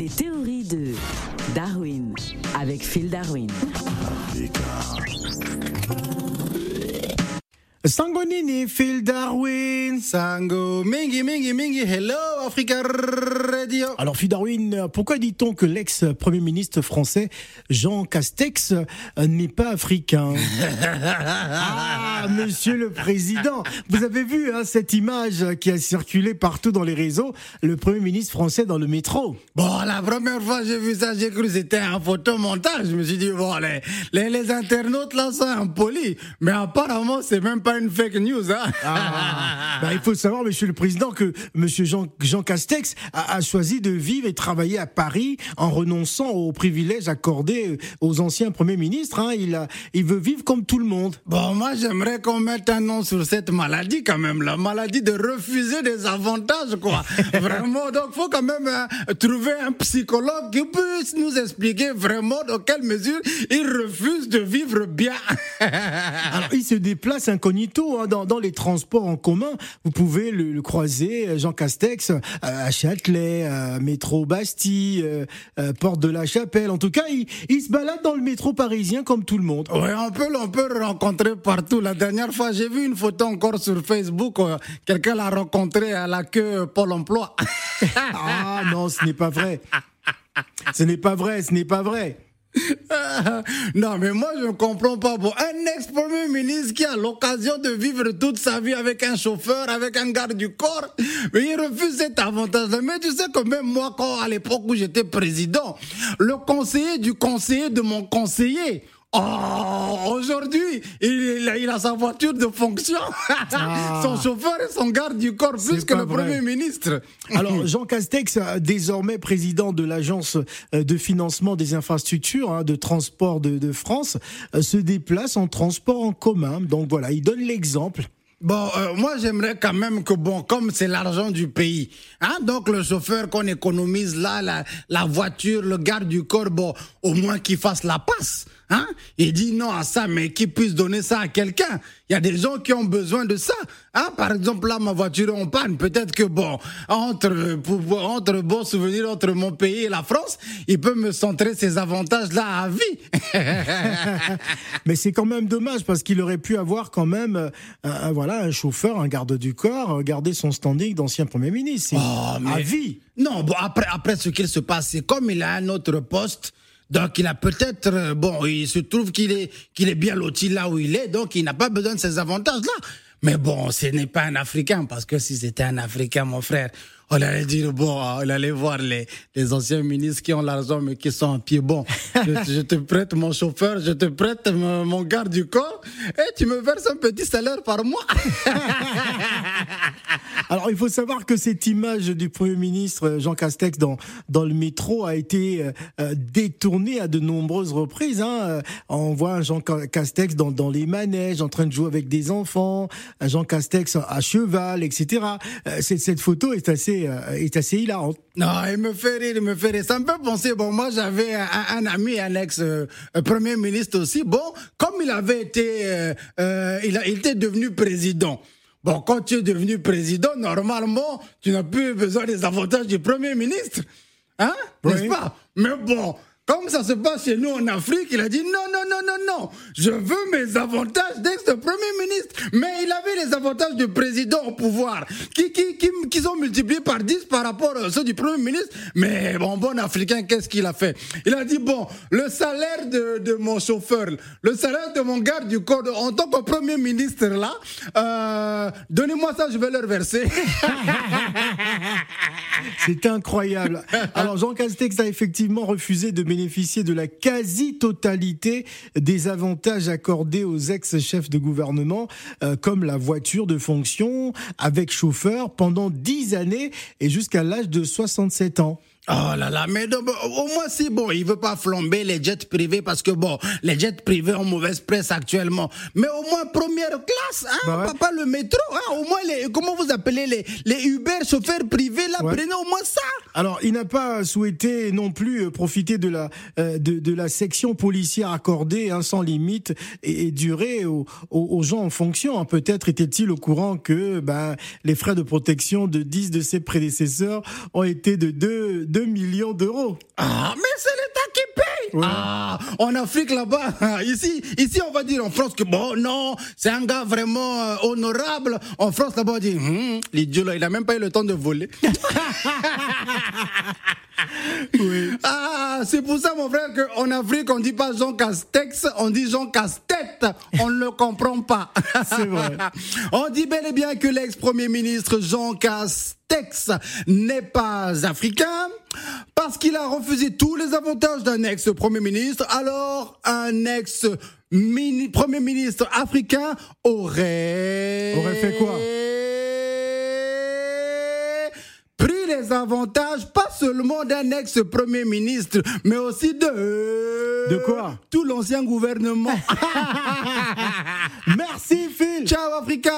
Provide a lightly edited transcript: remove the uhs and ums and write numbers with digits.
Les théories de Darwin avec Phil Darwin. Sango Nini, Phil Darwin. Sango, mingi, hello Africa Radio. Alors Phil Darwin, pourquoi dit-on que l'ex-premier ministre français Jean Castex n'est pas africain? Ah, monsieur le président, vous avez vu cette image qui a circulé partout dans les réseaux, le premier ministre français dans le métro. Bon, la première fois que j'ai vu ça, j'ai cru que c'était un photomontage. Je me suis dit, bon, les internautes là sont impolis. Mais apparemment, c'est même pas une fake news, hein. Il faut savoir, monsieur le président, que monsieur Jean Castex a choisi de vivre et travailler à Paris en renonçant aux privilèges accordés aux anciens premiers ministres. Il veut vivre comme tout le monde. Bon, moi, j'aimerais qu'on mette un nom sur cette maladie quand même, la maladie de refuser des avantages, quoi. Vraiment, donc faut quand même trouver un psychologue qui puisse nous expliquer vraiment dans quelle mesure il refuse de vivre bien. Alors, il se déplace incognito dans les transports en commun. Vous pouvez le croiser, Jean Castex, à Châtelet, métro Bastille, porte de la Chapelle. En tout cas, il se balade dans le métro parisien comme tout le monde. Ouais, on peut le rencontrer partout. La dernière fois, j'ai vu une photo encore sur Facebook. Quelqu'un l'a rencontré à la queue Pôle emploi. Ah non, ce n'est pas vrai. Ce n'est pas vrai. Non, mais moi, je ne comprends pas. Bon, un ex-premier ministre qui a l'occasion de vivre toute sa vie avec un chauffeur, avec un garde du corps, mais il refuse cet avantage-là. Mais tu sais que même moi, à l'époque où j'étais président, le conseiller du conseiller de mon conseiller, aujourd'hui, il a sa voiture de fonction, son chauffeur et son garde du corps, plus que le Premier ministre. Alors, Jean Castex, désormais président de l'Agence de financement des infrastructures de transport de France, se déplace en transport en commun. Donc voilà, il donne l'exemple. Bon, moi j'aimerais quand même que, comme c'est l'argent du pays, donc le chauffeur qu'on économise là, la voiture, le garde du corps, au moins qu'il fasse la passe. Il dit non à ça, mais qu'il puisse donner ça à quelqu'un. Il y a des gens qui ont besoin de ça. Par exemple, là, ma voiture est en panne. Peut-être que, entre bons souvenirs entre mon pays et la France, il peut me centrer ces avantages-là à vie. Mais c'est quand même dommage parce qu'il aurait pu avoir quand même, un chauffeur, un garde du corps, garder son standing d'ancien Premier ministre. À vie. Non, après ce qu'il se passe, c'est comme il a un autre poste. Donc il a peut-être, il se trouve qu'il est bien loti là où il est, donc il n'a pas besoin de ces avantages-là. Mais ce n'est pas un Africain, parce que si c'était un Africain, mon frère, on allait dire, on allait voir les anciens ministres qui ont l'argent mais qui sont en pied bon. Je te prête mon chauffeur, je te prête mon garde du corps et tu me verses un petit salaire par mois. Alors, il faut savoir que cette image du Premier ministre Jean Castex dans le métro a été détournée à de nombreuses reprises. On voit un Jean Castex dans les manèges, en train de jouer avec des enfants, un Jean Castex à cheval, etc. Cette photo est assez hilarante. Non, il me fait rire. Ça me fait penser, moi j'avais un ami, un ex-premier ministre aussi. Comme il avait été, il était devenu président. Quand tu es devenu président, normalement, tu n'as plus besoin des avantages du Premier ministre. N'est-ce pas? Mais comme ça se passe chez nous en Afrique, il a dit non, je veux mes avantages d'ex-premier ministre. Mais il avait les avantages du président au pouvoir, qui sont multipliés par 10 par rapport à ceux du Premier ministre. Mais bon Africain, qu'est-ce qu'il a fait? Il a dit, le salaire de mon chauffeur, le salaire de mon garde du corps, en tant que Premier ministre là, donnez-moi ça, je vais leur verser. C'est incroyable. Alors Jean Castex a effectivement refusé de bénéficier de la quasi-totalité des avantages accordés aux ex-chefs de gouvernement, comme la voiture de fonction avec chauffeur pendant 10 années et jusqu'à l'âge de 67 ans. Oh là là, mais au moins si il veut pas flamber les jets privés parce que les jets privés ont mauvaise presse actuellement. Mais au moins première classe, pas le métro, au moins comment vous appelez les Uber chauffeurs privés là, prenez au moins ça. Alors, il n'a pas souhaité non plus profiter de la section policière accordée sans limite et durée aux gens en fonction. Peut-être était-il au courant que les frais de protection de 10 de ses prédécesseurs ont été de 2 millions d'euros. Ah, mais c'est l'État qui paye. Ouais. Ah, en Afrique là-bas, ici on va dire en France que bon, non, c'est un gars vraiment honorable. En France là-bas, on dit, l'idiot là, il a même pas eu le temps de voler. Oui. Ah, c'est pour ça, mon frère, qu'en Afrique, on dit pas Jean Castex, on dit Jean Casse-tête. On ne le comprend pas. C'est vrai. On dit bel et bien que l'ex-premier ministre Jean Castex n'est pas africain parce qu'il a refusé tous les avantages d'un ex-premier ministre. Alors, un ex-premier ministre africain aurait fait quoi? Pris les avantages, pas seulement d'un ex-premier ministre, mais aussi de quoi? Tout l'ancien gouvernement. Merci Phil. Ciao Africa.